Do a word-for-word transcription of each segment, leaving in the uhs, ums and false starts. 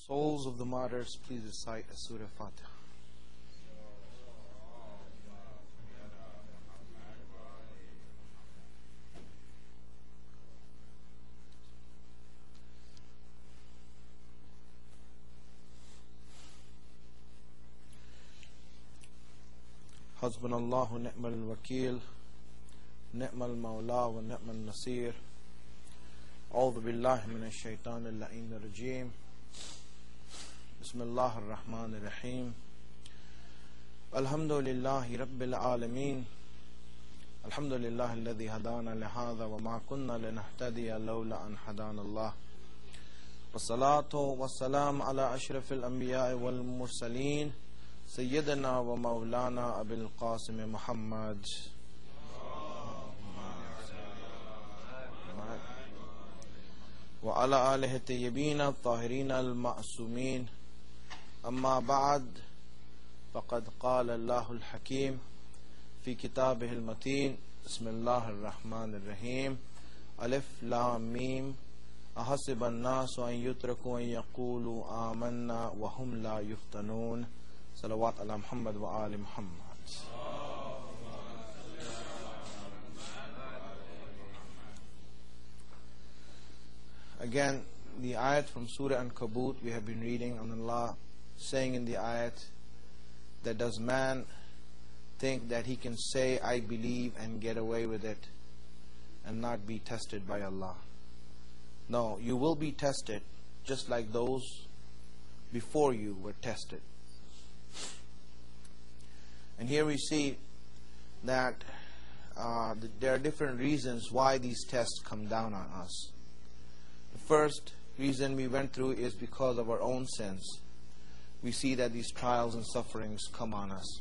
Souls of the martyrs, please recite Surah Fatiha. Hasbunallahu ni'mal wakil, ni'mal mawla wa ni'mal nasir. A'udhu billahi minash shaitanir la'inir rajim. Bismillahir rahmanir rahim. Alhamdulillahi rabbil alameen. Alhamdulillahi alladhi hadana lihadha wa ma kunna linahtadiya lawla an hadana Allah. Wassalatu wassalamu ala ashrafil anbiya'i wal mursaleen. Sayyidina wa Maulana Abil Qasim Muhammad wa ala alihi tayyibina tahirin al-ma'sumin. Amma ba'd, faqad qala Allahu al-Hakim fi kitabihi al-mateen. Bismillahir rahmanir rahim. Alif lam mim. Ahasiba an-nasu an yutraku an yaqulu amanna wa hum la yuftanun. Salawat ala Muhammad wa ali Muhammad. Again, the ayat from Surah Ankabut we have been reading, on Allah saying in the ayat that does man think that he can say I believe and get away with it and not be tested by Allah? No, you will be tested just like those before you were tested. And here we see that uh, there are different reasons why these tests come down on us. The first reason we went through is because of our own sins. We see that these trials and sufferings come on us.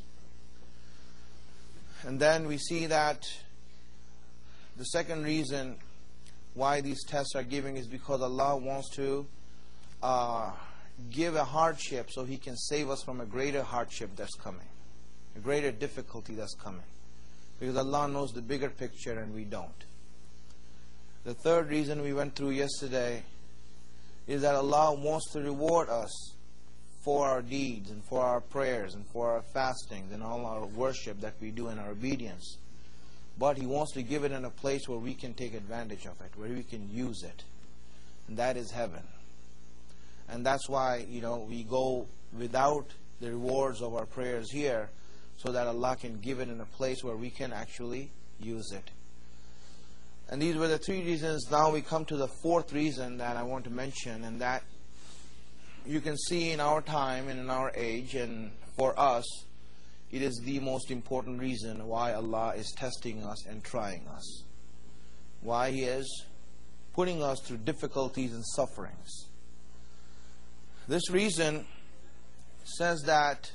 And then we see that the second reason why these tests are giving is because Allah wants to uh, give a hardship so He can save us from a greater hardship that's coming. A greater difficulty that's coming, because Allah knows the bigger picture and we don't. The third reason we went through yesterday is that Allah wants to reward us for our deeds and for our prayers and for our fastings and all our worship that we do in our obedience. But He wants to give it in a place where we can take advantage of it, where we can use it. And that is heaven. And that's why, you know, we go without the rewards of our prayers here, so that Allah can give it in a place where we can actually use it. And these were the three reasons. Now we come to the fourth reason that I want to mention, and that you can see in our time and in our age, and for us, it is the most important reason why Allah is testing us and trying us. Why He is putting us through difficulties and sufferings. This reason says that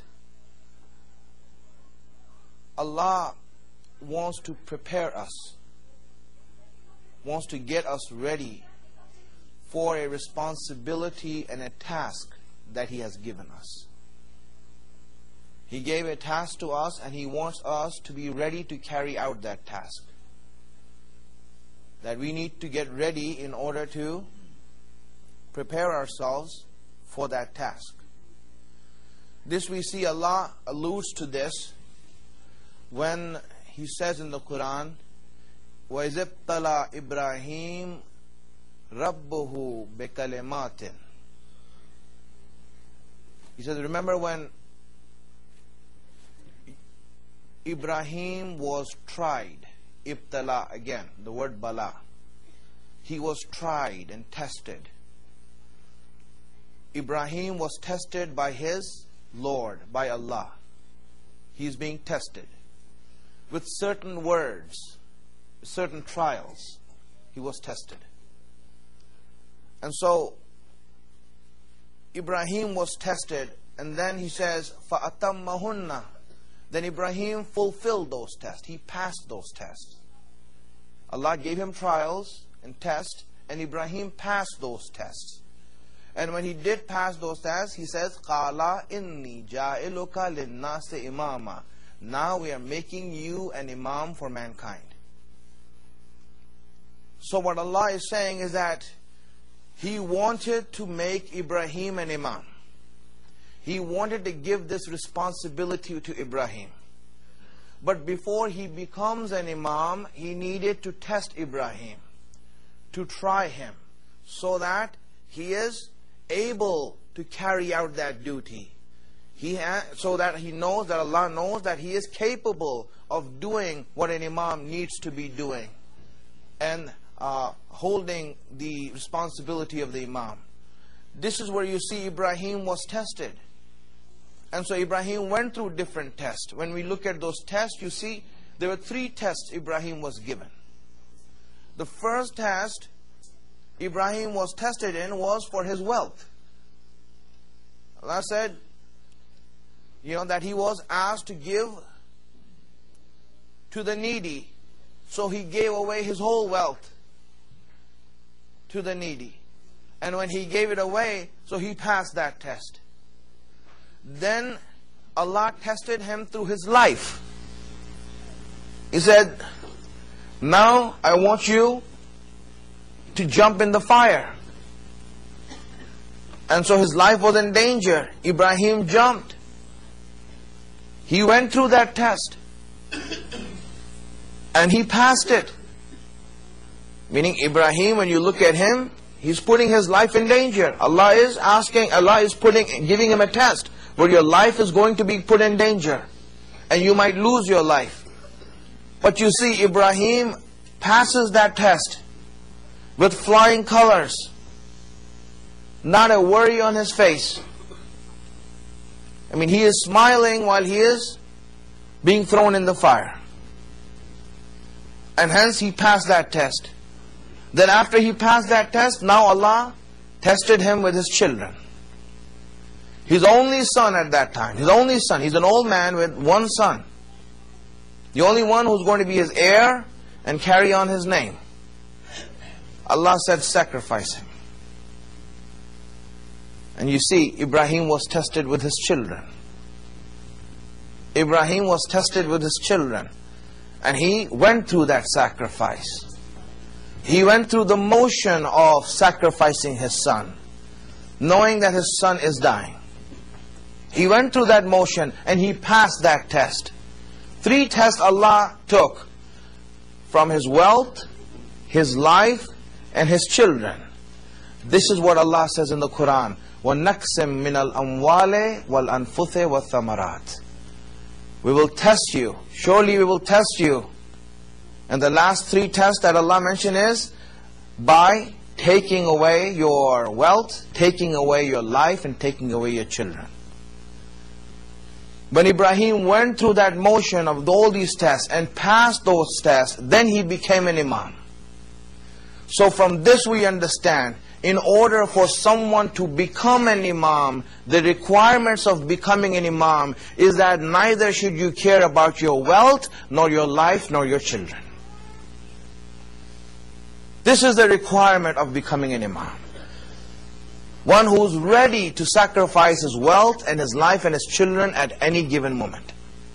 Allah wants to prepare us, wants to get us ready for a responsibility and a task that He has given us. He gave a task to us, and He wants us to be ready to carry out that task. That we need to get ready in order to prepare ourselves for that task. This we see Allah alludes to this when He says in the Quran, وَإِذِ ابْتَلَى إِبْرَاهِيمُ رَبُّهُ بِكَلِمَاتٍ. He says, remember when Ibrahim was tried. Ibtala, again, the word bala. He was tried and tested. Ibrahim was tested by his Lord, by Allah. He is being tested with certain words, certain trials. He was tested. And so Ibrahim was tested, and then he says, فَأَتَمَّهُنَّ. Then Ibrahim fulfilled those tests. He passed those tests. Allah gave him trials and tests, and Ibrahim passed those tests. And when he did pass those tests, he says, قَالَ إِنِّي جَائِلُكَ لِلنَّاسِ إِمَامًا. Now we are making you an imam for mankind. So what Allah is saying is that he wanted to make Ibrahim an imam. He wanted to give this responsibility to Ibrahim. But before he becomes an imam, he needed to test Ibrahim, to try him, so that he is able to carry out that duty. He ha so that he knows, that Allah knows that he is capable of doing what an imam needs to be doing, and uh, holding the responsibility of the imam. This is where you see Ibrahim was tested. And so Ibrahim went through different tests. When we look at those tests, you see there were three tests Ibrahim was given. The first test Ibrahim was tested in was for his wealth. Allah said, you know, that he was asked to give to the needy. So he gave away his whole wealth to the needy. And when he gave it away, so he passed that test. Then Allah tested him through his life. He said, now I want you to jump in the fire. And so his life was in danger. Ibrahim jumped. He went through that test. And he passed it. Meaning Ibrahim, when you look at him, he's putting his life in danger. Allah is asking, Allah is putting, giving him a test where your life is going to be put in danger. And you might lose your life. But you see, Ibrahim passes that test with flying colors. Not a worry on his face. I mean, he is smiling while he is being thrown in the fire. And hence he passed that test. Then after he passed that test, now Allah tested him with his children. His only son at that time, his only son, he's an old man with one son. The only one who's going to be his heir and carry on his name. Allah said, sacrifice him. And you see, Ibrahim was tested with his children. Ibrahim was tested with his children. And he went through that sacrifice. He went through the motion of sacrificing his son, knowing that his son is dying. He went through that motion and he passed that test. Three tests Allah took from his wealth, his life, and his children. This is what Allah says in the Quran. وَنَقْسِم مِّنَ الْأَمْوَالِ وَالْأَنفُثِ وَالثَّمَرَاتِ. We will test you. Surely we will test you. And the last three tests that Allah mentioned is by taking away your wealth, taking away your life, and taking away your children. When Ibrahim went through that motion of all these tests and passed those tests, then he became an imam. So from this we understand, in order for someone to become an imam, the requirements of becoming an imam is that neither should you care about your wealth, nor your life, nor your children. This is the requirement of becoming an imam. One who's ready to sacrifice his wealth and his life and his children at any given moment.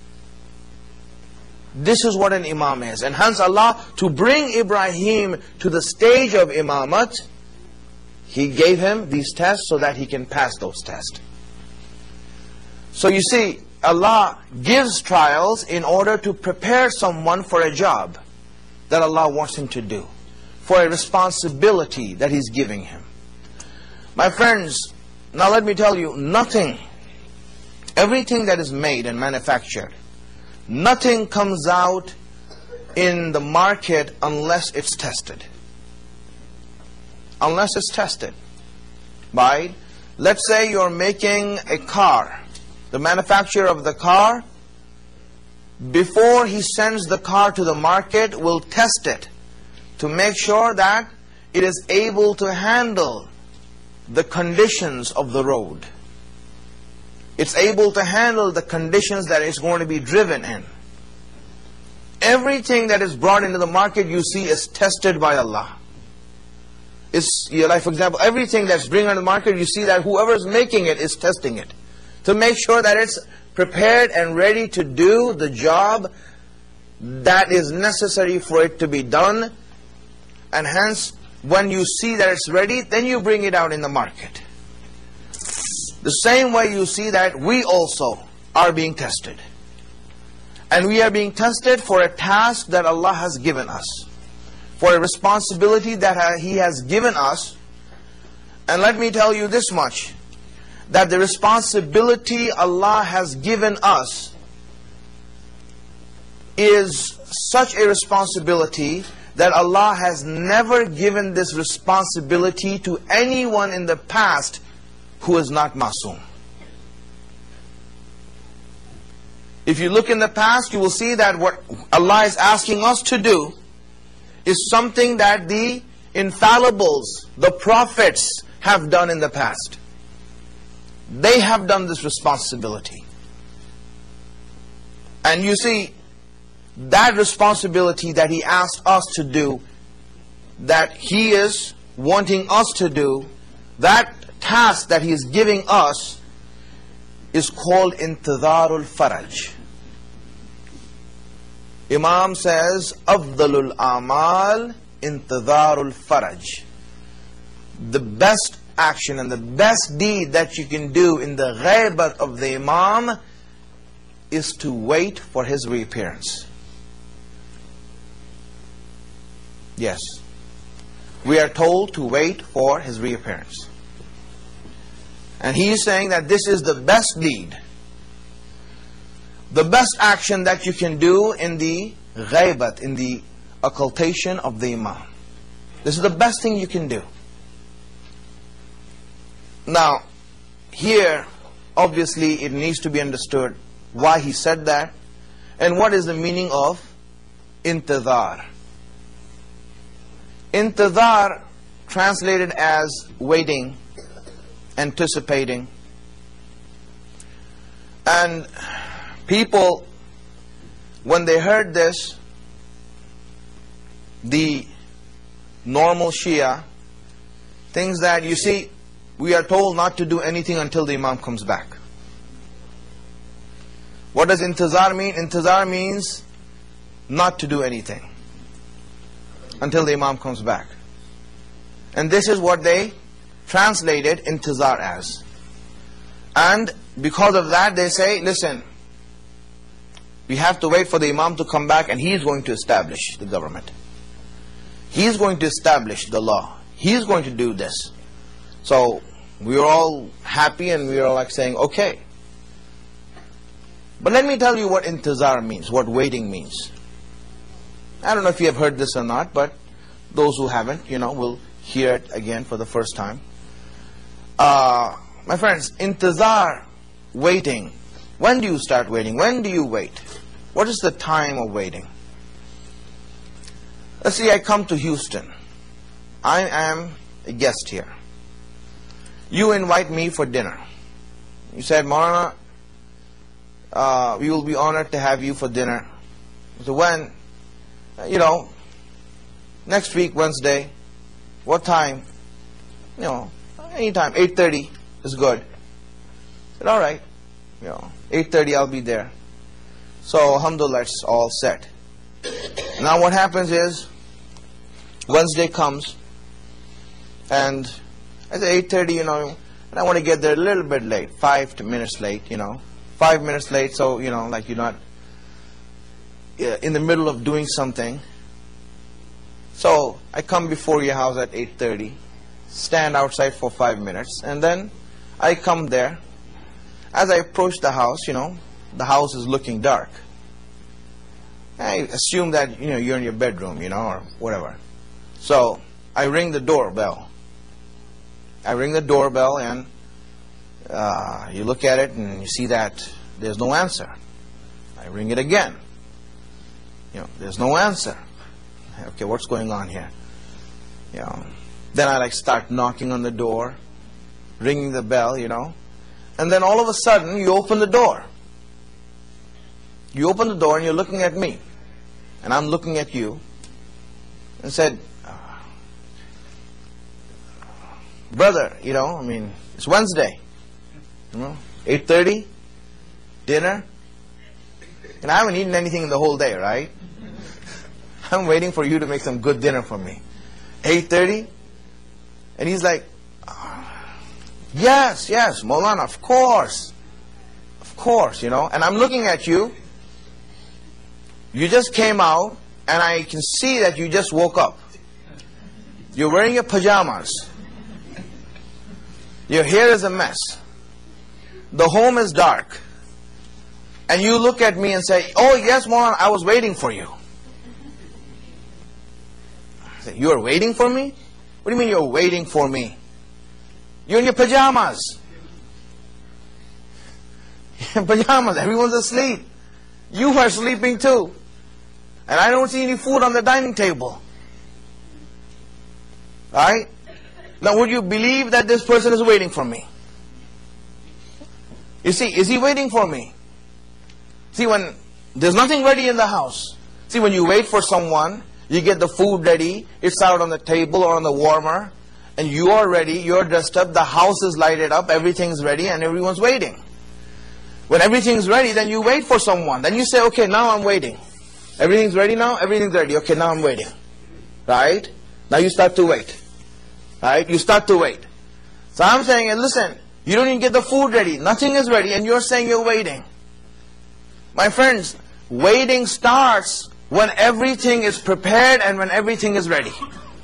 This is what an imam is. And hence Allah, to bring Ibrahim to the stage of imamat, He gave him these tests so that he can pass those tests. So you see, Allah gives trials in order to prepare someone for a job that Allah wants him to do, for a responsibility that He's giving him. My friends, now let me tell you, nothing, everything that is made and manufactured, nothing comes out in the market unless it's tested. Unless it's tested. Right? Let's say you're making a car. The manufacturer of the car, before he sends the car to the market, will test it to make sure that it is able to handle the conditions of the road. It's able to handle the conditions that it's going to be driven in. Everything that is brought into the market, you see, is tested by Allah. It's, like for example, everything that's bring on the market, you see that whoever is making it is testing it to make sure that it's prepared and ready to do the job that is necessary for it to be done. And hence, when you see that it's ready, then you bring it out in the market. The same way you see that we also are being tested. And we are being tested for a task that Allah has given us, for a responsibility that He has given us. And let me tell you this much, that the responsibility Allah has given us is such a responsibility that Allah has never given this responsibility to anyone in the past who is not Masoom. If you look in the past, you will see that what Allah is asking us to do is something that the infallibles, the prophets, have done in the past. They have done this responsibility. And you see, that responsibility that He asked us to do, that He is wanting us to do, that task that He is giving us is called Intidharul Faraj. Imam says, Afdalul Amal Intidharul Faraj. The best action and the best deed that you can do in the ghaibat of the Imam is to wait for his reappearance. Yes. We are told to wait for his reappearance. And he is saying that this is the best deed, the best action that you can do in the ghaibat, in the occultation of the Imam. This is the best thing you can do. Now, here, obviously, it needs to be understood why he said that and what is the meaning of intidhar. Intidhar, translated as waiting, anticipating. And people, when they heard this, the normal Shia thinks that, you see, we are told not to do anything until the Imam comes back. What does intizar mean? Intizar means not to do anything until the Imam comes back. And this is what they translated intizar as. And because of that, they say, listen, we have to wait for the Imam to come back, and he is going to establish the government. He is going to establish the law. He is going to do this. So we are all happy, and we are all like saying, okay. But let me tell you what intizar means, what waiting means. I don't know if you have heard this or not, but those who haven't, you know, will hear it again for the first time. Uh, my friends, intizar, waiting. When do you start waiting? When do you wait? What is the time of waiting? Let's see, I come to Houston. I am a guest here. You invite me for dinner. You said, Maulana, uh, we will be honored to have you for dinner. So when? You know, next week, Wednesday. What time? You know, anytime. eight thirty is good. I said, all right. You know, eight thirty I'll be there. So, alhamdulillah, it's all set. Now what happens is, Wednesday comes, and I say eight thirty, you know, and I want to get there a little bit late, five minutes late, you know, five minutes late, so, you know, like you're not in the middle of doing something. So, I come before your house at eight thirty, stand outside for five minutes, and then I come there. As I approach the house, you know, the house is looking dark. I assume that, you know, you're in your bedroom, you know, or whatever. So, I ring the doorbell. I ring the doorbell, and uh, you look at it and you see that there's no answer. I ring it again. You know, there's no answer. Okay, what's going on here? You know, then I like start knocking on the door, ringing the bell, you know, and then all of a sudden you open the door. You open the door and you're looking at me, and I'm looking at you, and said, brother, you know, I mean, it's Wednesday, you know, eight thirty, dinner, and I haven't eaten anything in the whole day, right? I'm waiting for you to make some good dinner for me. eight thirty, And he's like, yes, yes, Maulana, of course. Of course, you know. And I'm looking at you. You just came out, and I can see that you just woke up. You're wearing your pajamas. Your hair is a mess. The home is dark. And you look at me and say, oh yes, Maulana, I was waiting for you. I say, you are waiting for me? What do you mean you're waiting for me? You're in your pajamas. You're in pajamas. Everyone's asleep. You are sleeping too. And I don't see any food on the dining table. Right? Now would you believe that this person is waiting for me? You see, is he waiting for me? See, when there's nothing ready in the house. See, when you wait for someone, you get the food ready, it's out on the table or on the warmer, and you are ready, you're dressed up, the house is lighted up, everything's ready, and everyone's waiting. When everything's ready, then you wait for someone. Then you say, okay, now I'm waiting. Everything's ready now? Everything's ready. Okay, now I'm waiting. Right? Now you start to wait. Right? You start to wait. So I'm saying, listen, you don't even get the food ready. Nothing is ready, and you're saying you're waiting. My friends, waiting starts when everything is prepared and when everything is ready.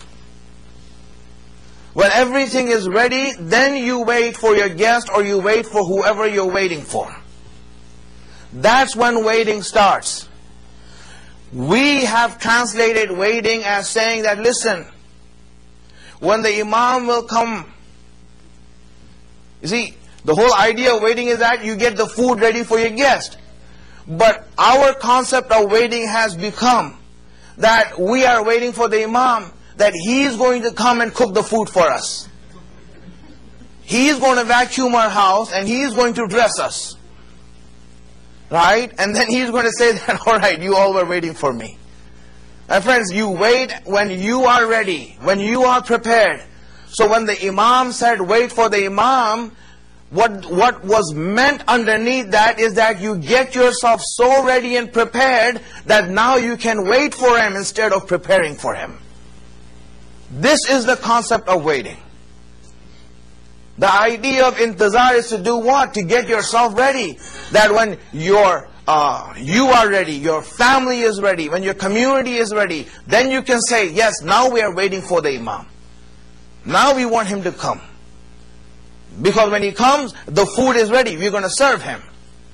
When everything is ready, then you wait for your guest or you wait for whoever you're waiting for. That's when waiting starts. We have translated waiting as saying that, listen, when the Imam will come. You see, the whole idea of waiting is that you get the food ready for your guest. But our concept of waiting has become that we are waiting for the Imam, that he is going to come and cook the food for us. He is going to vacuum our house and he is going to dress us. Right? And then he's going to say that, all right, you all were waiting for me. My friends, you wait when you are ready, when you are prepared. So when the Imam said, wait for the Imam, what, what was meant underneath that is that you get yourself so ready and prepared that now you can wait for him instead of preparing for him. This is the concept of waiting. The idea of intizar is to do what? To get yourself ready. That when your, uh, you are ready, your family is ready, when your community is ready, then you can say, yes, now we are waiting for the Imam. Now we want him to come. Because when he comes, the food is ready. We're going to serve him.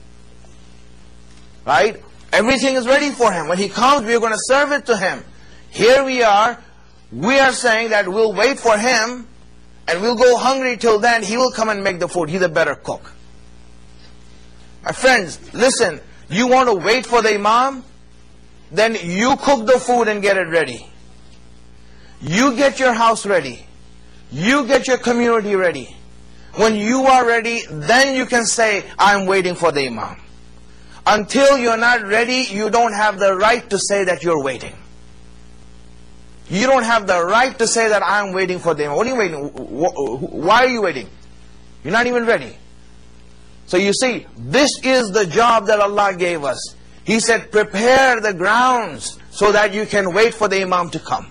Right? Everything is ready for him. When he comes, we're going to serve it to him. Here we are. We are saying that we'll wait for him and we'll go hungry till then. He will come and make the food. He's a better cook. My friends, listen. You want to wait for the Imam? Then you cook the food and get it ready. You get your house ready. You get your community ready. When you are ready, then you can say, I'm waiting for the Imam. Until you're not ready, you don't have the right to say that you're waiting. You don't have the right to say that I'm waiting for the Imam. What are you waiting? Why are you waiting? You're not even ready. So you see, this is the job that Allah gave us. He said, prepare the grounds so that you can wait for the Imam to come.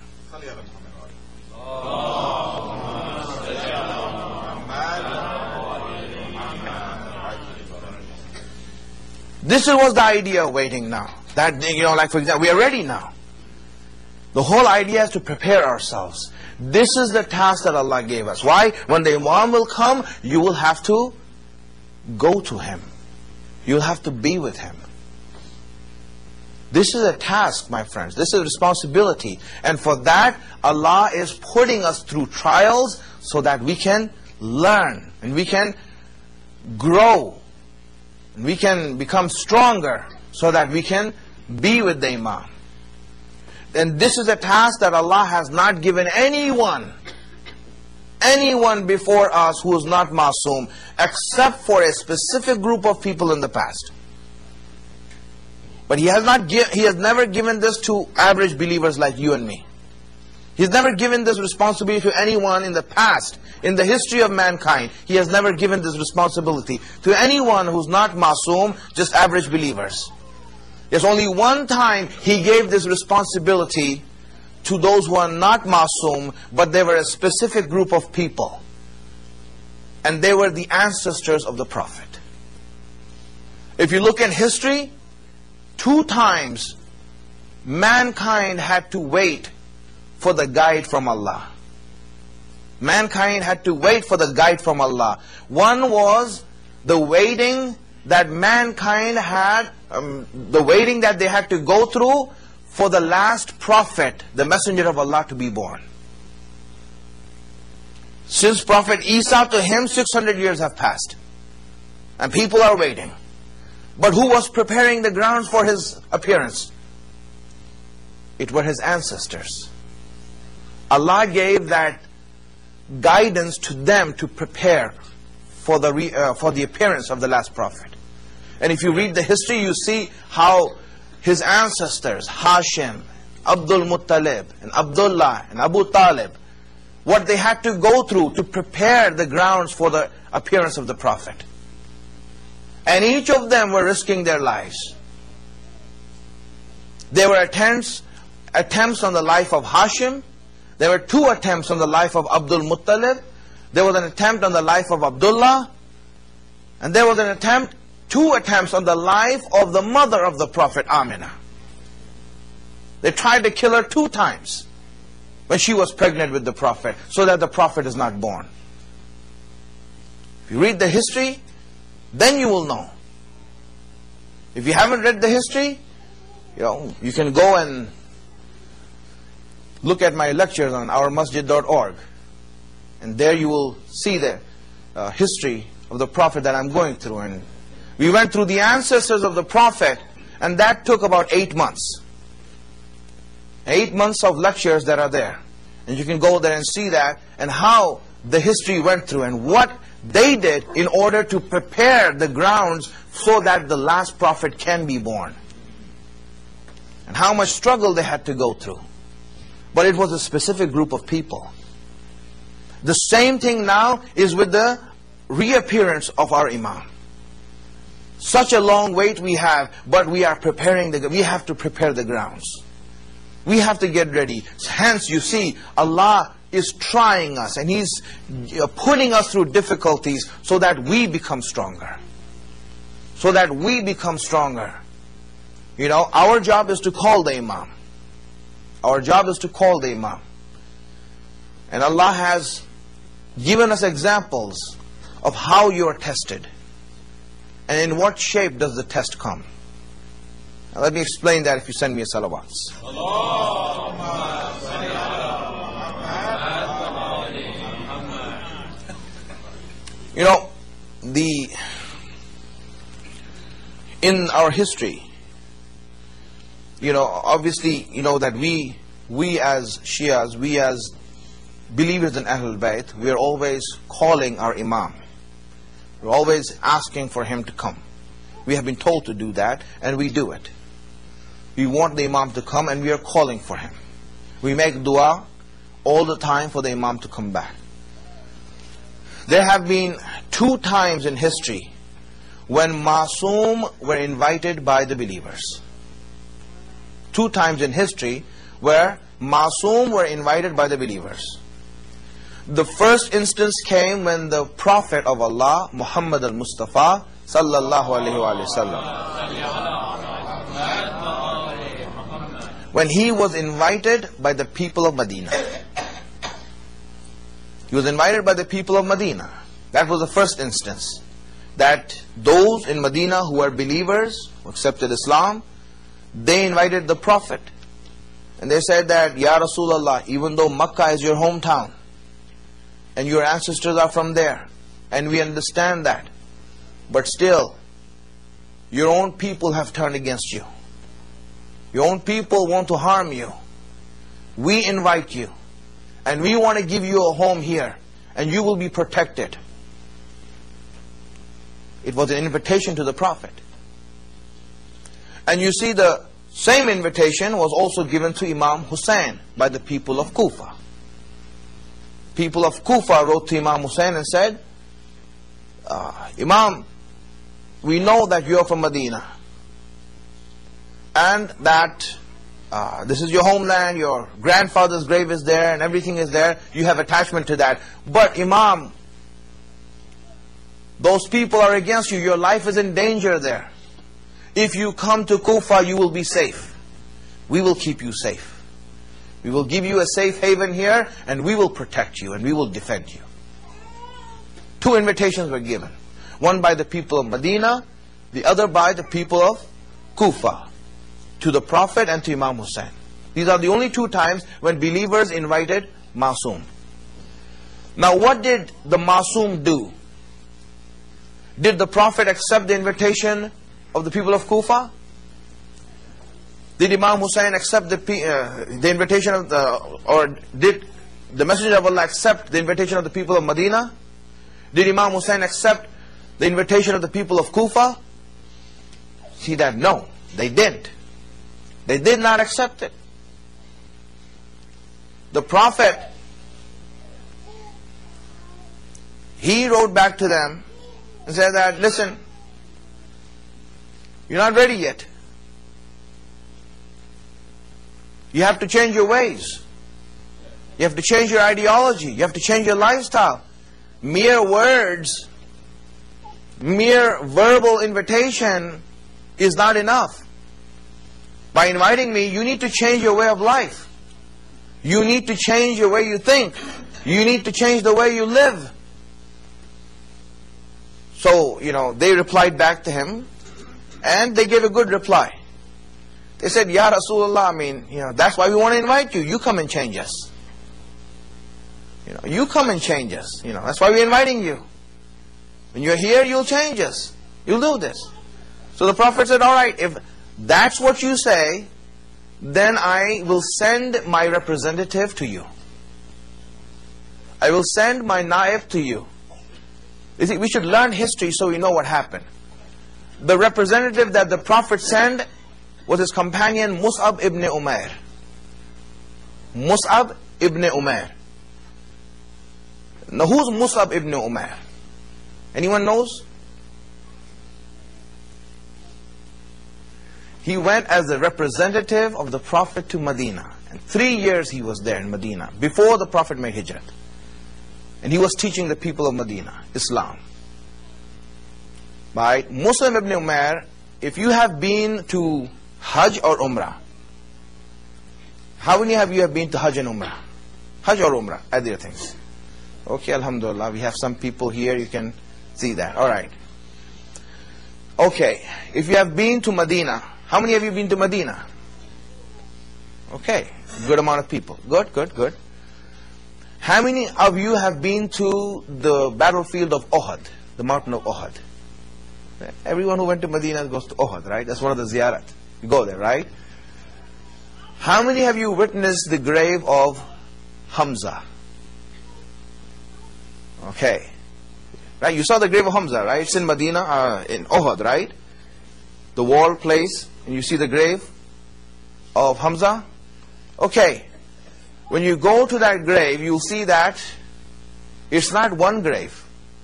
This was the idea of waiting now. That, you know, like for example, we are ready now. The whole idea is to prepare ourselves. This is the task that Allah gave us. Why? When the Imam will come, you will have to go to him. You'll have to be with him. This is a task, my friends. This is a responsibility. And for that, Allah is putting us through trials so that we can learn and we can grow. And we can become stronger so that we can be with the Imam. And this is a task that Allah has not given anyone, anyone before us who is not Masoom, except for a specific group of people in the past. But He has not give, He has never given this to average believers like you and me. He's never given this responsibility to anyone in the past, in the history of mankind. He has never given this responsibility to anyone who's not Masoom, just average believers. There's only one time He gave this responsibility to those who are not Masoom, but they were a specific group of people. And they were the ancestors of the Prophet. If you look in history, two times mankind had to wait for the guide from Allah. Mankind had to wait for the guide from Allah. One was the waiting that mankind had, um, the waiting that they had to go through for the last prophet, the messenger of Allah, to be born. Since Prophet Isa, to him six hundred years have passed. And people are waiting. But who was preparing the grounds for his appearance? It were his ancestors. Allah gave that guidance to them to prepare for the re, uh, for the appearance of the last prophet. And if you read the history, you see how his ancestors, Hashim, Abdul Muttalib, and Abdullah, and Abu Talib, what they had to go through to prepare the grounds for the appearance of the prophet. And each of them were risking their lives. There were attempts, attempts on the life of Hashim. There were two attempts on the life of Abdul Muttalib. There was an attempt on the life of Abdullah. And there was an attempt, two attempts on the life of the mother of the Prophet, Amina. They tried to kill her two times when she was pregnant with the Prophet, so that the Prophet is not born. If you read the history, then you will know. If you haven't read the history, you know, you can go and look at my lectures on our masjid dot org. And there you will see the uh, history of the Prophet that I'm going through. And we went through the ancestors of the Prophet, and that took about eight months. Eight months of lectures that are there. And you can go there and see that, and how the history went through, and what they did in order to prepare the grounds so that the last prophet can be born. And how much struggle they had to go through. But it was a specific group of people. The same thing now is with the reappearance of our Imam. Such a long wait we have, but we are preparing the, we have to prepare the grounds. We have to get ready. Hence you see, Allah is trying us, and He's putting us through difficulties so that we become stronger. So that we become stronger. You know, our job is to call the Imam. Our job is to call the Imam. And Allah has given us examples of how you are tested. And in what shape does the test come? Now let me explain that if you send me a salawats. You know, the in our history, you know, obviously, you know that we, we as Shias, we as believers in Ahlul Bayt, we are always calling our Imam. We're always asking for him to come. We have been told to do that, and we do it. We want the Imam to come, and we are calling for him. We make dua all the time for the Imam to come back. There have been two times in history when Masoom were invited by the believers. Two times in history where Masoom were invited by the believers. The first instance came when the Prophet of Allah, Muhammad al-Mustafa sallallahu alayhi wa sallam, when he was invited by the people of Medina. He was invited by the people of Medina. That was the first instance. That those in Medina who were believers, who accepted Islam, they invited the Prophet. And they said that, Ya Rasulullah, even though Makkah is your hometown, and your ancestors are from there, and we understand that, but still, your own people have turned against you. Your own people want to harm you. We invite you, and we want to give you a home here, and you will be protected. It was an invitation to the Prophet. And you see, the same invitation was also given to Imam Hussein by the people of Kufa. People of Kufa wrote to Imam Hussein and said, uh, Imam, we know that you are from Medina, and that uh, this is your homeland, your grandfather's grave is there and everything is there, you have attachment to that. But Imam, those people are against you, your life is in danger there. If you come to Kufa, you will be safe. We will keep you safe. We will give you a safe haven here, and we will protect you, and we will defend you. Two invitations were given. One by the people of Medina, the other by the people of Kufa, to the Prophet and to Imam Hussain. These are the only two times when believers invited Masoom. Now what did the Masoom do? Did the Prophet accept the invitation of the people of Kufa? Did Imam Hussain accept the, uh, the invitation of the, or did the Messenger of Allah accept the invitation of the people of Medina? Did Imam Hussain accept the invitation of the people of Kufa? See that? No, they didn't. They did not accept it. The Prophet, he wrote back to them and said that, listen, you're not ready yet. You have to change your ways. You have to change your ideology. You have to change your lifestyle. Mere words, mere verbal invitation is not enough. By inviting me, you need to change your way of life. You need to change your way you think. You need to change the way you live. So, you know, they replied back to him, and they gave a good reply. They said, Ya Rasulullah, I mean, you know, that's why we want to invite you. You come and change us. You know, you come and change us. You know, that's why we're inviting you. When you're here, you'll change us. You'll do this. So the Prophet said, all right, if that's what you say, then I will send my representative to you. I will send my naib to you. You see, we should learn history so we know what happened. The representative that the Prophet sent was his companion Mus'ab ibn Umair. Mus'ab ibn Umair. Now who's Mus'ab ibn Umair? Anyone knows? He went as the representative of the Prophet to Medina. And three years he was there in Medina, before the Prophet made hijrah. And he was teaching the people of Medina Islam. Right? Mus'ab ibn Umair, if you have been to Hajj or Umrah, how many of you have been to Hajj and Umrah? Hajj or Umrah, either things. Okay, Alhamdulillah, we have some people here, you can see that. Alright. Okay, if you have been to Medina, how many of you have been to Medina? Okay, good amount of people. Good, good, good. How many of you have been to the battlefield of Uhud, the mountain of Uhud? Everyone who went to Medina goes to Uhud, right? That's one of the ziyarat. You go there, right? How many have you witnessed the grave of Hamza? Okay. Right, you saw the grave of Hamza, right? It's in Medina, uh, in Uhud, right? The wall place, and you see the grave of Hamza. Okay. When you go to that grave, you'll see that it's not one grave.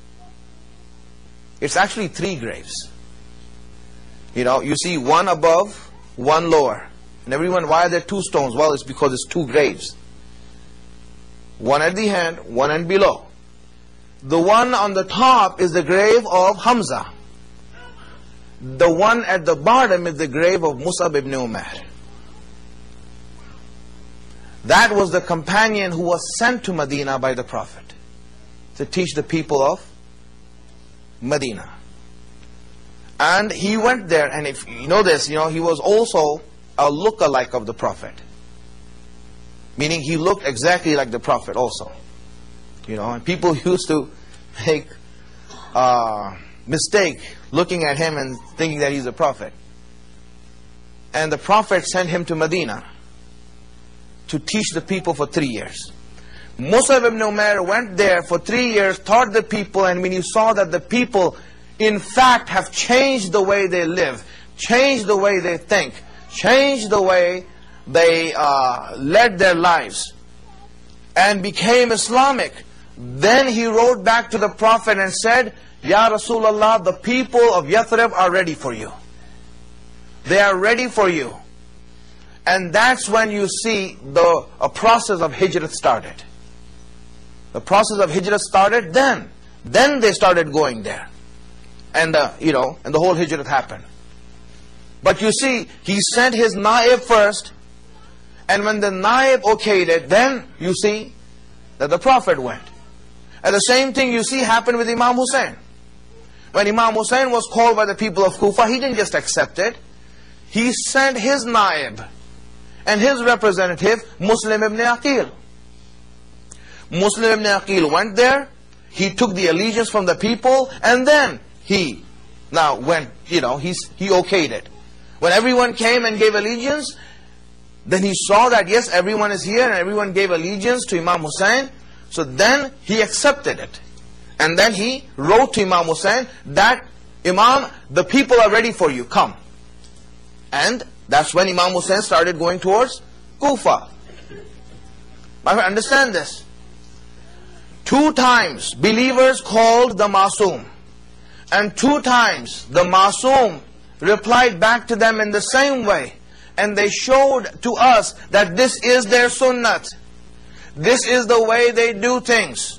It's actually three graves. You know, you see one above, one lower. And everyone, why are there two stones? Well, it's because it's two graves. One at the end, one end below. The one on the top is the grave of Hamza. The one at the bottom is the grave of Mus'ab ibn Umair. That was the companion who was sent to Medina by the Prophet to teach the people of Medina. And he went there, and if you know this, you know, he was also a lookalike of the Prophet. Meaning he looked exactly like the Prophet also. You know, and people used to make uh, mistake looking at him and thinking that he's a prophet. And the Prophet sent him to Medina to teach the people for three years. Mus'ab ibn Umair went there for three years, taught the people, and when he saw that the people in fact have changed the way they live, changed the way they think, changed the way they uh, led their lives, and became Islamic, then he wrote back to the Prophet and said, Ya Rasulullah, the people of Yathrib are ready for you. They are ready for you. And that's when you see the a process of hijrah started. The process of hijrah started then. Then they started going there. And, uh, you know, and the whole hijrah happened. But you see, he sent his naib first. And when the naib okayed it, then you see that the Prophet went. And the same thing you see happened with Imam Hussein. When Imam Hussein was called by the people of Kufa, he didn't just accept it. He sent his naib and his representative, Muslim ibn Aqil. Muslim ibn Aqil went there. He took the allegiance from the people, and then he, now when, you know, he's, he okayed it. When everyone came and gave allegiance, then he saw that yes, everyone is here and everyone gave allegiance to Imam Hussein. So then he accepted it. And then he wrote to Imam Hussein that, Imam, the people are ready for you, come. And that's when Imam Hussein started going towards Kufa. My friend, understand this. Two times believers called the Masoom. And two times the Masoom replied back to them in the same way. And they showed to us that this is their sunnat. This is the way they do things.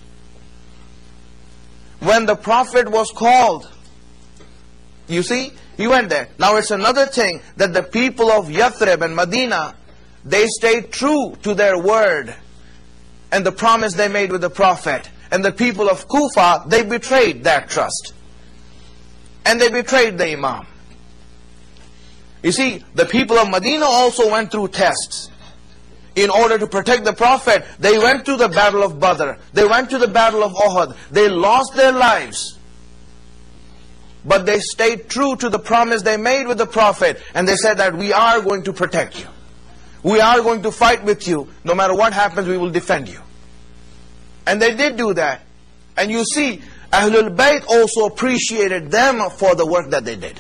When the Prophet was called, you see, he went there. Now it's another thing that the people of Yathrib and Medina, they stayed true to their word and the promise they made with the Prophet. And the people of Kufa, they betrayed that trust. And they betrayed the Imam. You see, the people of Medina also went through tests. In order to protect the Prophet, they went to the battle of Badr. They went to the battle of Uhud. They lost their lives. But they stayed true to the promise they made with the Prophet. And they said that we are going to protect you. We are going to fight with you. No matter what happens, we will defend you. And they did do that. And you see, Ahlul Bayt also appreciated them for the work that they did.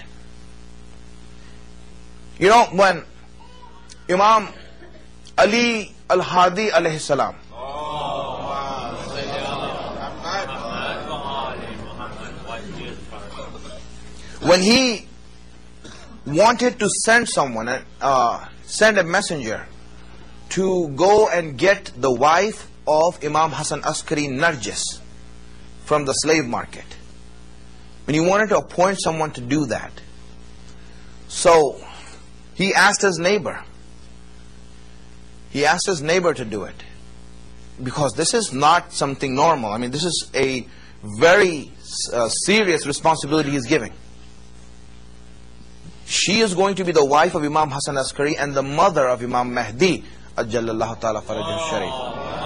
You know, when Imam Ali al-Hadi alayhi salam, when he wanted to send someone, uh, send a messenger to go and get the wife of Imam Hassan Askari Narjis from the slave market, when he wanted to appoint someone to do that, so he asked his neighbor. He asked his neighbor to do it. Because this is not something normal. I mean, this is a very uh, serious responsibility he's giving. She is going to be the wife of Imam Hassan Askari and the mother of Imam Mahdi, Ajjallallahu ta'ala farajul sharif.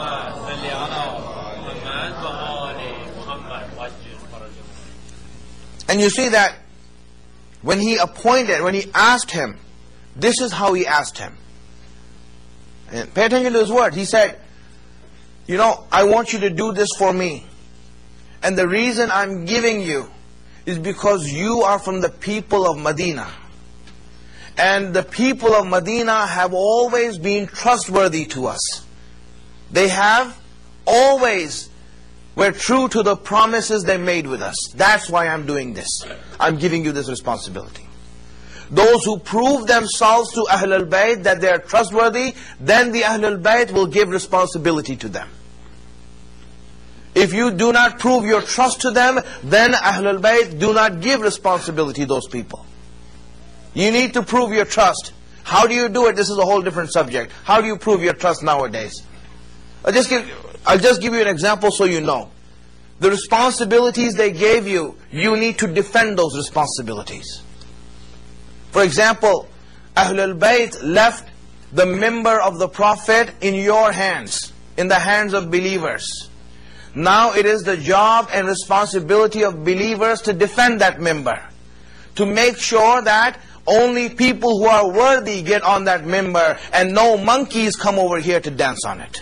And you see that when he appointed, when he asked him, this is how he asked him. And pay attention to his word. He said, you know, I want you to do this for me. And the reason I'm giving you is because you are from the people of Medina. And the people of Medina have always been trustworthy to us. They have always were true to the promises they made with us. That's why I'm doing this. I'm giving you this responsibility. Those who prove themselves to Ahlul Bayt that they are trustworthy, then the Ahlul Bayt will give responsibility to them. If you do not prove your trust to them, then Ahlul Bayt do not give responsibility to those people. You need to prove your trust. How do you do it? This is a whole different subject. How do you prove your trust nowadays? I'll just give, I'll just give you an example so you know. The responsibilities they gave you, you need to defend those responsibilities. For example, Ahlul Bayt left the member of the Prophet in your hands, in the hands of believers. Now it is the job and responsibility of believers to defend that member, to make sure that only people who are worthy get on that member and no monkeys come over here to dance on it.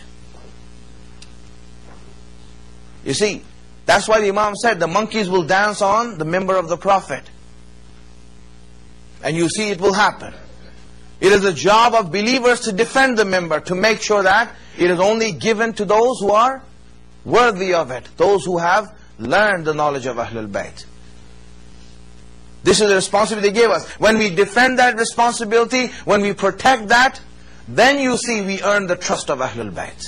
You see, that's why the Imam said the monkeys will dance on the member of the Prophet. And you see it will happen. It is the job of believers to defend the member, to make sure that it is only given to those who are worthy of it, those who have learned the knowledge of Ahlul Bayt. This is the responsibility they gave us. When we defend that responsibility, when we protect that, then you see we earn the trust of Ahlul Bayt.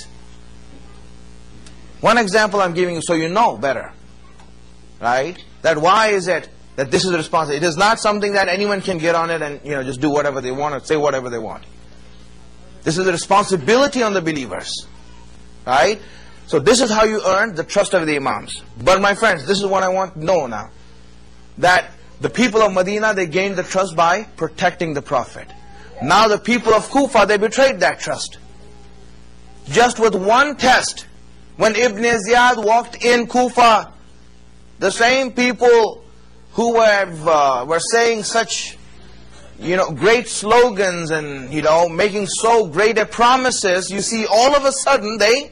One example I'm giving you so you know better, right? That why is it that this is a responsibility? It is not something that anyone can get on it and, you know, just do whatever they want or say whatever they want. This is a responsibility on the believers, right? So this is how you earn the trust of the Imams. But my friends, this is what I want to know now. That the people of Medina, they gained the trust by protecting the Prophet. Now the people of Kufa, they betrayed that trust. Just with one test, when Ibn Ziyad walked in Kufa, the same people who were, uh, were saying such, you know, great slogans and, you know, making so great a promises, you see all of a sudden they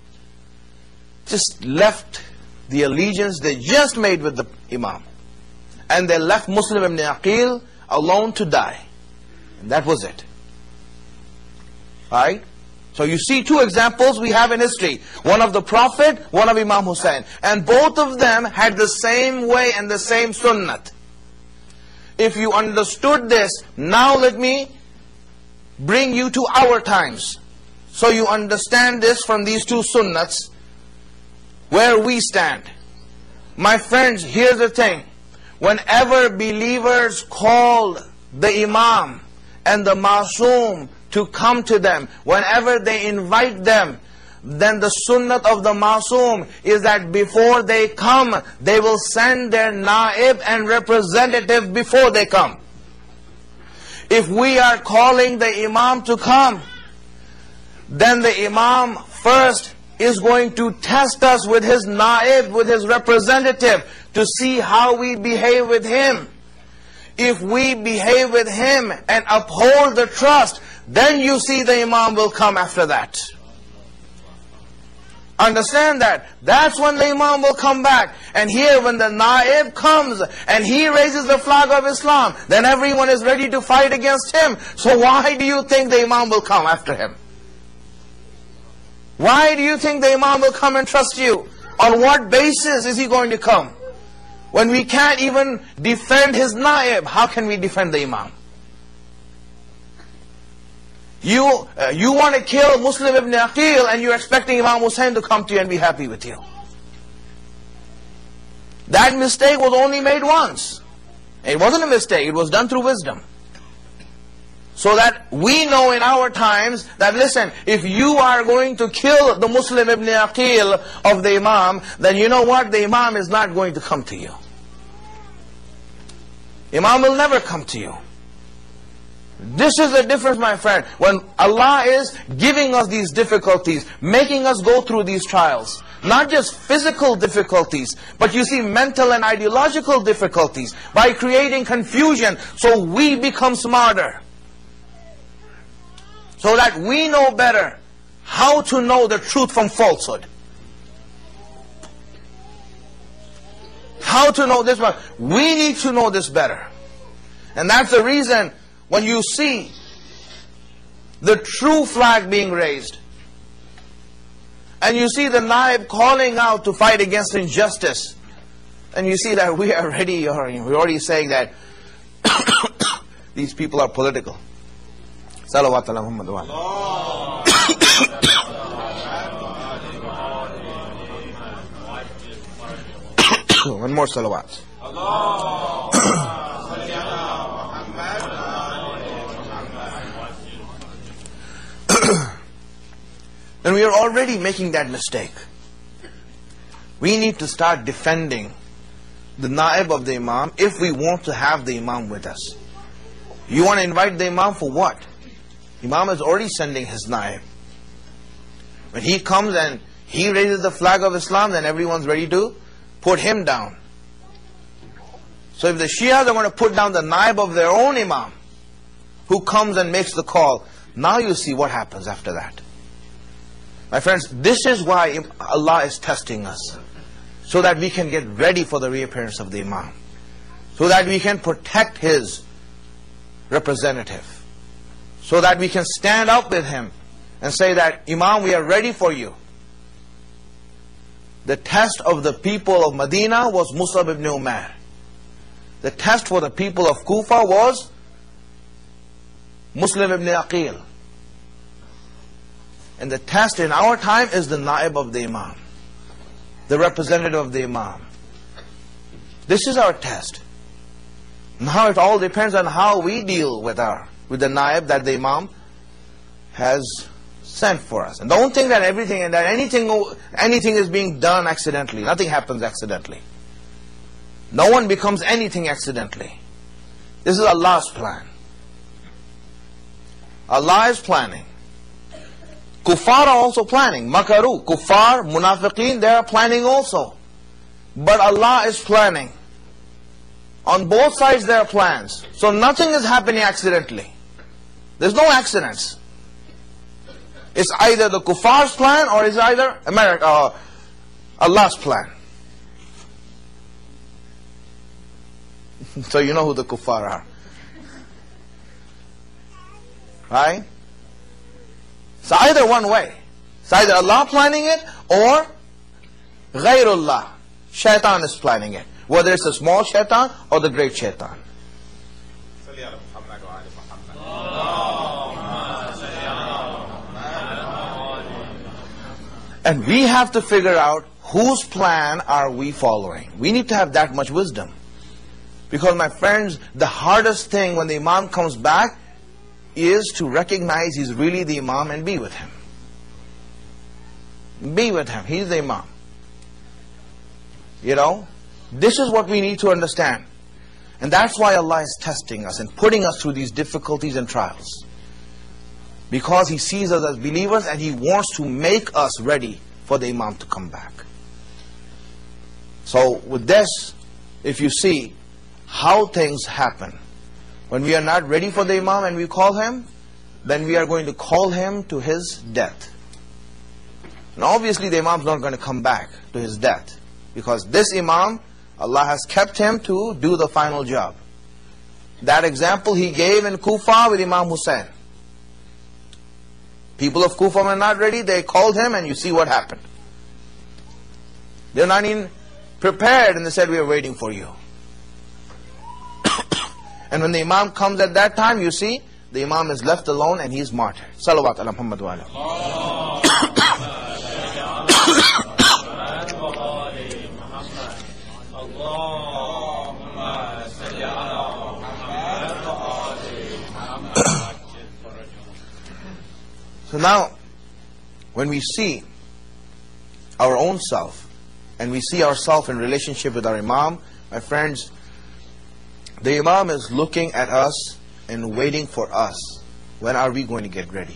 just left the allegiance they just made with the Imam. And they left Muslim ibn Aqil alone to die. And that was it. Right? So you see two examples we have in history. One of the Prophet, one of Imam Hussein. And both of them had the same way and the same sunnat. If you understood this, now let me bring you to our times. So you understand this from these two sunnats, where we stand. My friends, here's the thing. Whenever believers call the Imam and the Masoom to come to them, whenever they invite them, then the sunnat of the Masoom is that before they come, they will send their Naib and representative before they come. If we are calling the Imam to come, then the Imam first is going to test us with his Naib, with his representative, to see how we behave with him. If we behave with him and uphold the trust, then you see the Imam will come after that. Understand that. That's when the Imam will come back. And here when the Naib comes and he raises the flag of Islam, then everyone is ready to fight against him. So why do you think the Imam will come after him? Why do you think the Imam will come and trust you? On what basis is he going to come? When we can't even defend his Naib, how can we defend the Imam? You, uh, you want to kill Muslim ibn Aqil and you're expecting Imam Hussein to come to you and be happy with you. That mistake was only made once. It wasn't a mistake, it was done through wisdom. So that we know in our times that, listen, if you are going to kill the Muslim ibn Aqil of the Imam, then you know what? The Imam is not going to come to you. Imam will never come to you. This is the difference, my friend. When Allah is giving us these difficulties, making us go through these trials, not just physical difficulties, but you see mental and ideological difficulties, by creating confusion so we become smarter. So that we know better how to know the truth from falsehood. How to know this one. We need to know this better. And that's the reason when you see the true flag being raised, and you see the Naib calling out to fight against injustice, and you see that we are already, we're already saying that these people are political. Salawat ala Muhammad wa ala. One more salawat. And we are already making that mistake. We need to start defending the Naib of the Imam if we want to have the Imam with us. You want to invite the Imam for what? Imam is already sending his Naib. When he comes and he raises the flag of Islam, then everyone's ready to put him down. So if the Shias are going to put down the Naib of their own Imam, who comes and makes the call, now you see what happens after that. My friends, this is why Allah is testing us, so that we can get ready for the reappearance of the Imam, so that we can protect his representative, so that we can stand up with him and say that, Imam, we are ready for you. The test of the people of Medina was Mus'ab ibn Umair. The test for the people of Kufa was Muslim ibn Aqil. And the test in our time is the naib of the imam, the representative of the imam. This is our test. Now it all depends on how we deal with our with the naib that the imam has sent for us. And don't think that everything and that anything anything is being done accidentally. Nothing happens accidentally. No one becomes anything accidentally. This is Allah's plan. Allah is planning. Kuffar are also planning. Makaru, kuffar, munafiqeen, they are planning also. But Allah is planning. On both sides there are plans. So nothing is happening accidentally. There's no accidents. It's either the kuffar's plan or it's either America, uh, Allah's plan. So you know who the kuffar are. Right? It's either one way. It's either Allah planning it or Ghairullah. Shaitan is planning it. Whether it's a small shaitan or the great shaitan. And we have to figure out whose plan are we following. We need to have that much wisdom. Because my friends, the hardest thing when the imam comes back is to recognize he's really the imam and be with him. Be with him. He's the imam. You know, this is what we need to understand. And that's why Allah is testing us and putting us through these difficulties and trials. Because He sees us as believers and He wants to make us ready for the imam to come back. So with this, if you see how things happen, when we are not ready for the imam and we call him, then we are going to call him to his death. And obviously the imam is not going to come back to his death. Because this imam, Allah has kept him to do the final job. That example He gave in Kufa with Imam Hussein. People of Kufa were not ready, they called him and you see what happened. They're not even prepared and they said, we are waiting for you. And when the imam comes at that time, you see, the imam is left alone and he is martyred. Salawat ala Muhammad wa ala. So now, when we see our own self, and we see ourselves in relationship with our imam, my friends, the imam is looking at us and waiting for us. When are we going to get ready?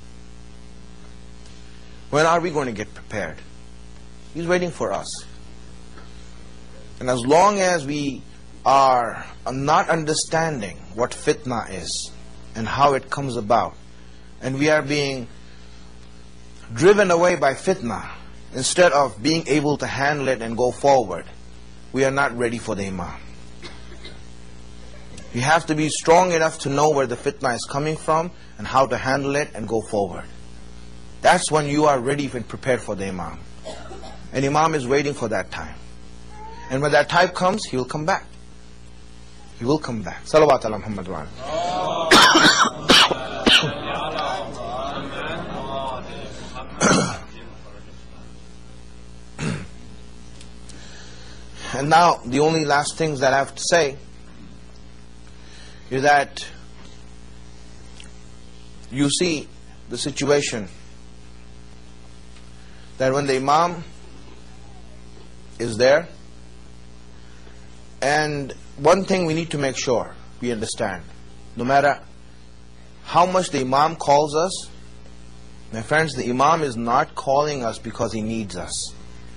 When are we going to get prepared? He's waiting for us. And as long as we are not understanding what fitna is and how it comes about, and we are being driven away by fitna instead of being able to handle it and go forward, we are not ready for the imam. You have to be strong enough to know where the fitna is coming from and how to handle it and go forward. That's when you are ready and prepared for the imam. And imam is waiting for that time. And when that time comes, he will come back. He will come back. Salawat ala Muhammad wa ala. And now, the only last things that I have to say is that you see the situation that when the imam is there, and one thing we need to make sure we understand, no matter how much the imam calls us, my friends, the imam is not calling us because he needs us.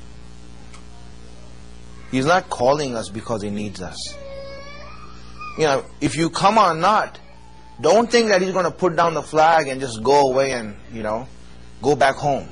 He's not calling us because he needs us. You know, if you come or not, don't think that he's going to put down the flag and just go away and, you know, go back home.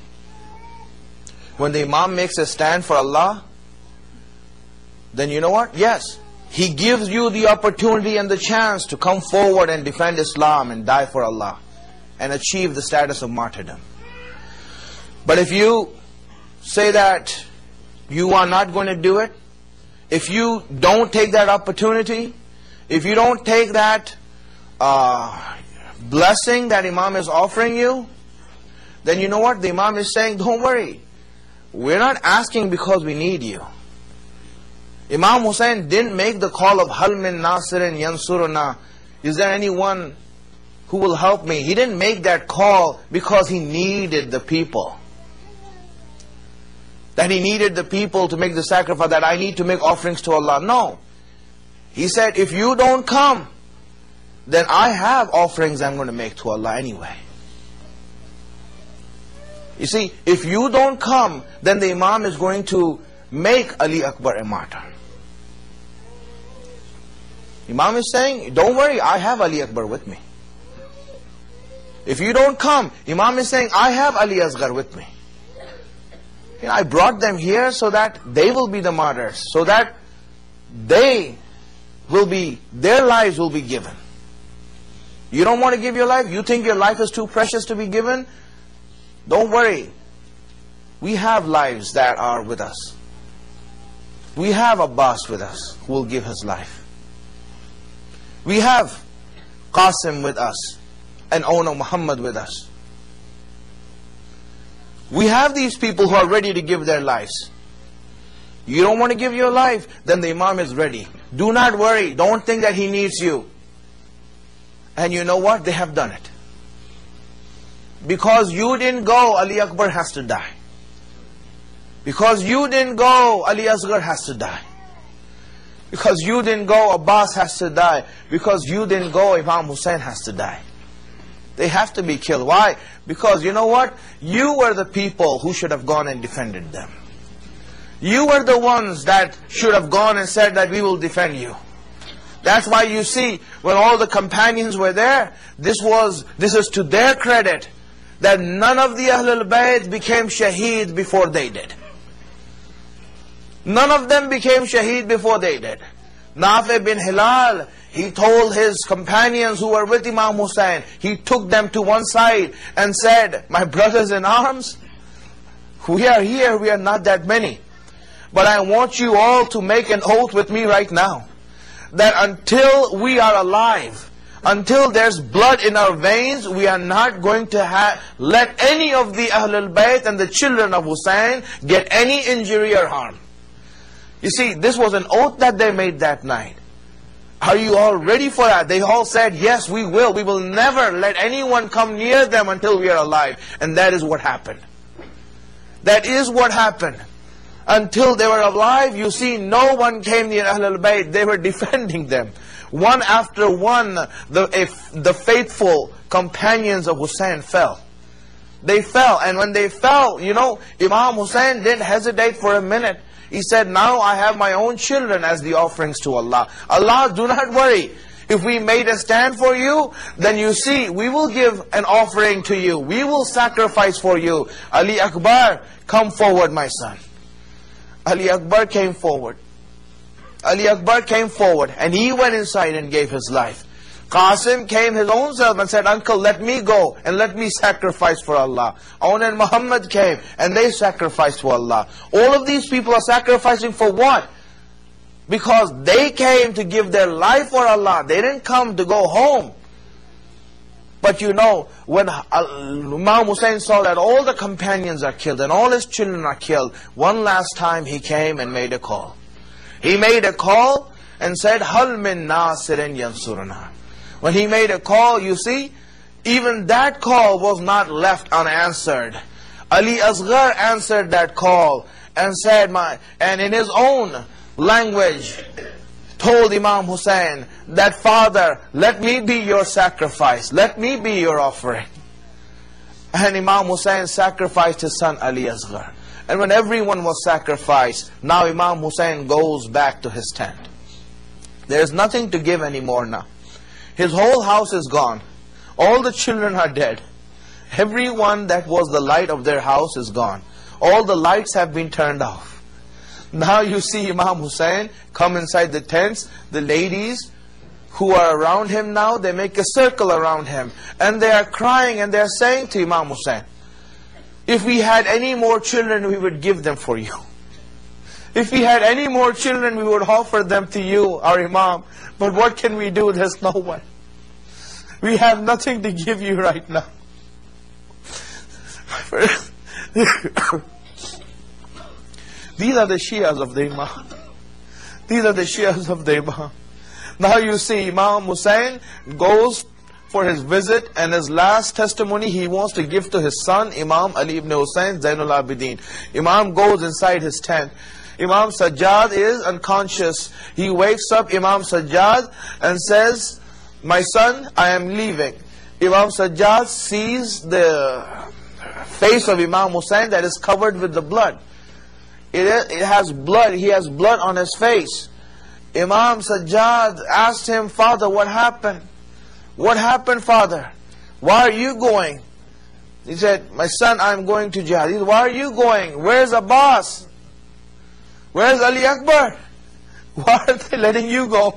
When the imam makes a stand for Allah, then you know what? Yes, he gives you the opportunity and the chance to come forward and defend Islam and die for Allah and achieve the status of martyrdom. But if you say that you are not going to do it, if you don't take that opportunity, if you don't take that uh, blessing that imam is offering you, then you know what? The Imam is saying, don't worry. We're not asking because we need you. Imam Hussein didn't make the call of Hal min Nasirin Yansuruna. Is there anyone who will help me? He didn't make that call because he needed the people. That he needed the people to make the sacrifice, that I need to make offerings to Allah. No. He said, if you don't come, then I have offerings I'm going to make to Allah anyway. You see, if you don't come, then the Imam is going to make Ali Akbar a martyr. Imam is saying, don't worry, I have Ali Akbar with me. If you don't come, Imam is saying, I have Ali Asghar with me. You know, I brought them here so that they will be the martyrs, so that they will be, their lives will be given. You don't want to give your life? You think your life is too precious to be given? Don't worry. We have lives that are with us. We have Abbas with us who will give his life. We have Qasim with us and Ona Muhammad with us. We have these people who are ready to give their lives. You don't want to give your life, then the Imam is ready. Do not worry. Don't think that he needs you. And you know what? They have done it. Because you didn't go, Ali Akbar has to die. Because you didn't go, Ali Asghar has to die. Because you didn't go, Abbas has to die. Because you didn't go, Imam Hussein has to die. They have to be killed. Why? Because you know what? You were the people who should have gone and defended them. You were the ones that should have gone and said that we will defend you. That's why you see, when all the companions were there, this was, this is to their credit, that none of the Ahlul Bayt became shaheed before they did. None of them became shaheed before they did. Nafi bin Hilal, he told his companions who were with Imam Hussein, he took them to one side and said, my brothers in arms, we are here, we are not that many. But I want you all to make an oath with me right now, that until we are alive, until there's blood in our veins, we are not going to have, let any of the Ahlul Bayt and the children of Hussein get any injury or harm. You see, this was an oath that they made that night. Are you all ready for that? They all said, yes, we will. We will never let anyone come near them until we are alive. And that is what happened. That is what happened. Until they were alive, you see, no one came near Ahlul Bayt. They were defending them. One after one, the, if the faithful companions of Hussein fell. They fell. And when they fell, you know, Imam Hussein didn't hesitate for a minute. He said, now I have my own children as the offerings to Allah. Allah, do not worry. If we made a stand for you, then you see, we will give an offering to you. We will sacrifice for you. Ali Akbar, come forward, my son. Ali Akbar came forward. Ali Akbar came forward and he went inside and gave his life. Qasim came his own self and said, uncle, let me go and let me sacrifice for Allah. Aun and Muhammad came and they sacrificed for Allah. All of these people are sacrificing for what? Because they came to give their life for Allah. They didn't come to go home. But you know, when Imam Hussein saw that all the companions are killed and all his children are killed, one last time he came and made a call. He made a call and said, Hal min Nasirin Yansuruna. When he made a call, you see, even that call was not left unanswered. Ali Asghar answered that call and said, my, and in his own language, told Imam Hussein that, Father, let me be your sacrifice. Let me be your offering. And Imam Hussein sacrificed his son Ali Asghar. And when everyone was sacrificed, now Imam Hussein goes back to his tent. There's nothing to give anymore now. His whole house is gone. All the children are dead. Everyone that was the light of their house is gone. All the lights have been turned off. Now you see Imam Hussein come inside the tents. The ladies who are around him now, they make a circle around him. And they are crying and they are saying to Imam Hussein, if we had any more children, we would give them for you. If we had any more children, we would offer them to you, our Imam. But what can we do? There's no one. We have nothing to give you right now. My These are the Shias of the Imam. These are the Shias of the Imam. Now you see, Imam Hussain goes for his visit, and his last testimony he wants to give to his son, Imam Ali ibn Hussain Zainul Abidin. Imam goes inside his tent. Imam Sajjad is unconscious. He wakes up Imam Sajjad and says, "My son, I am leaving." Imam Sajjad sees the face of Imam Hussain that is covered with the blood. It, it has blood. He has blood on his face. Imam Sajjad asked him, "Father, what happened? What happened, Father? Why are you going?" He said, "My son, I am going to jihad." He said, "Why are you going? Where's Abbas? Where's Ali Akbar? Why are they letting you go?"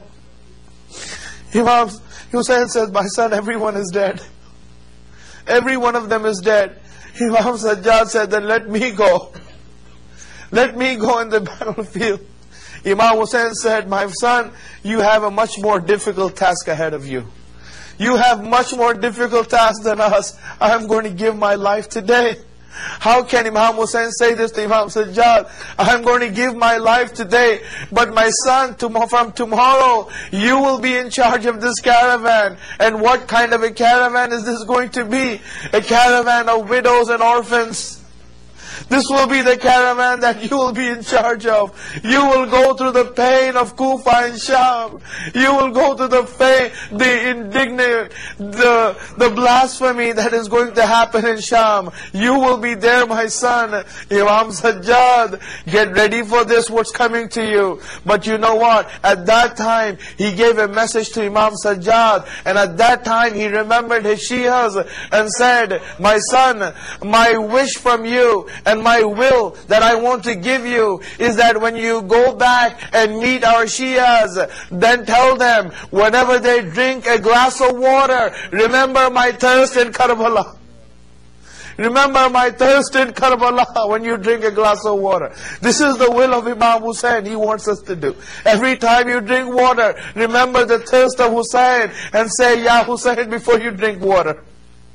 Imam Hussain says, "My son, everyone is dead. Every one of them is dead." Imam Sajjad said, "Then let me go. Let me go in the battlefield." Imam Hussain said, "My son, you have a much more difficult task ahead of you. You have much more difficult task than us. I am going to give my life today." How can Imam Hussain say this to Imam Sajjad? "I am going to give my life today, but my son, from tomorrow, you will be in charge of this caravan." And what kind of a caravan is this going to be? A caravan of widows and orphans. This will be the caravan that you will be in charge of. You will go through the pain of Kufa and Sham. You will go through the pain, the indignant, the, the blasphemy that is going to happen in Sham. You will be there, my son. Imam Sajjad, get ready for this, what's coming to you. But you know what? At that time, he gave a message to Imam Sajjad. And at that time, he remembered his Shias and said, "My son, my wish from you and my will that I want to give you is that when you go back and meet our Shias, then tell them whenever they drink a glass of water, remember my thirst in Karbala. Remember my thirst in Karbala when you drink a glass of water." This is the will of Imam Hussain. He wants us to do. Every time you drink water, remember the thirst of Hussain and say, "Ya Hussain," before you drink water.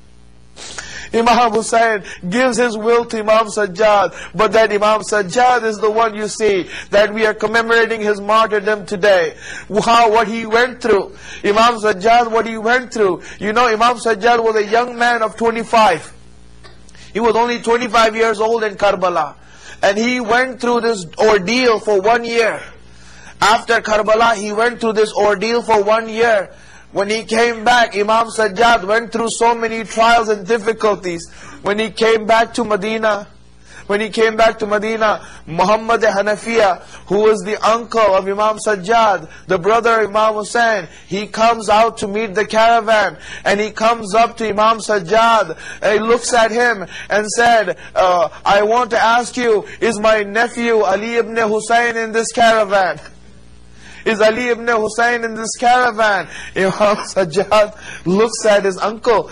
Imam Hussain gives his will to Imam Sajjad, but that Imam Sajjad is the one, you see, that we are commemorating his martyrdom today. How, what he went through. Imam Sajjad, what he went through. You know, Imam Sajjad was a young man of twenty-five. He was only twenty-five years old in Karbala. And he went through this ordeal for one year. After Karbala, he went through this ordeal for one year. When he came back, Imam Sajjad went through so many trials and difficulties. When he came back to Medina, when he came back to Medina, Muhammad Hanafiya, who was the uncle of Imam Sajjad, the brother of Imam Hussain, he comes out to meet the caravan, and he comes up to Imam Sajjad, and he looks at him and said, uh, "I want to ask you, is my nephew Ali ibn Hussain in this caravan? Is Ali ibn Hussain in this caravan?" Imam Sajjad looks at his uncle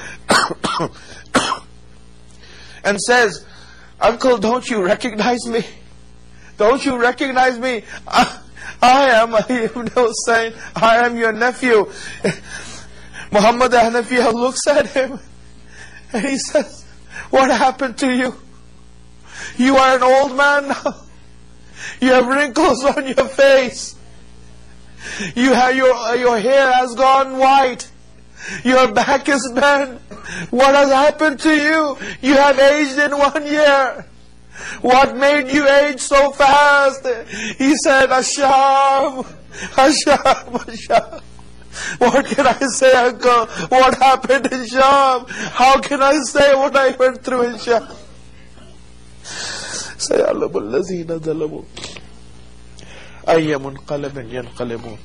and says, "Uncle, don't you recognize me? Don't you recognize me? I, I am Ali ibn Hussain. I am your nephew." Muhammad Hanafiya looks at him and he says, "What happened to you? You are an old man now. You have wrinkles on your face. You have your, your hair has gone white. Your back is bent. What has happened to you? You have aged in one year. What made you age so fast?" He said, "Asham, Asham, Asham." What can I say, uncle? What happened in Sham? How can I say what I went through in Sham? سَيَعْلَمُ الَّذِينَ ظَلَمُوا أي منقلب ينقلبون.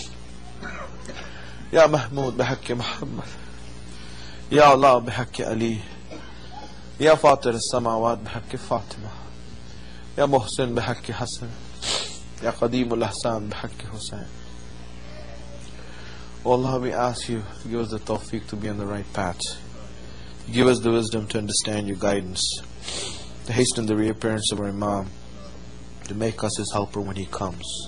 يا محمود بحق محمد، يا الله بحق علي، يا فاطر السماوات بحق فاطمة، يا محسن بحق حسن، يا قديم الأحسان بحق حسين. Oh Allah, we ask you to give us the tawfiq to be on the right path. Give us the wisdom to understand your guidance, to hasten the reappearance of our Imam, to make us his helper when he comes.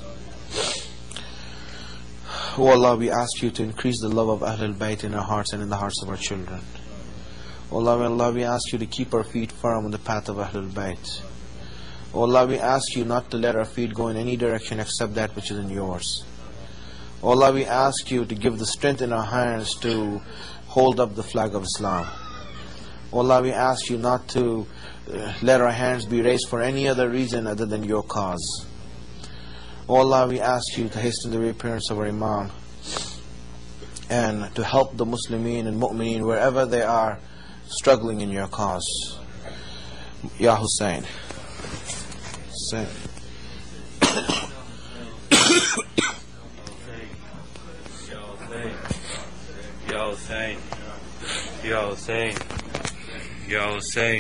Oh Allah, we ask you to increase the love of Ahlul Bayt in our hearts and in the hearts of our children. O Allah, Allah, we ask you to keep our feet firm on the path of Ahlul Bayt. O Allah, we ask you not to let our feet go in any direction except that which is in yours. O Allah, we ask you to give the strength in our hands to hold up the flag of Islam. O Allah, we ask you not to uh, let our hands be raised for any other reason other than your cause. O Allah, we ask you to hasten the reappearance of our Imam and to help the Muslimin and Mu'mineen wherever they are struggling in your cause. Ya Hussein. Hussein. Ya Hussein. Ya Hussein. Ya Hussein.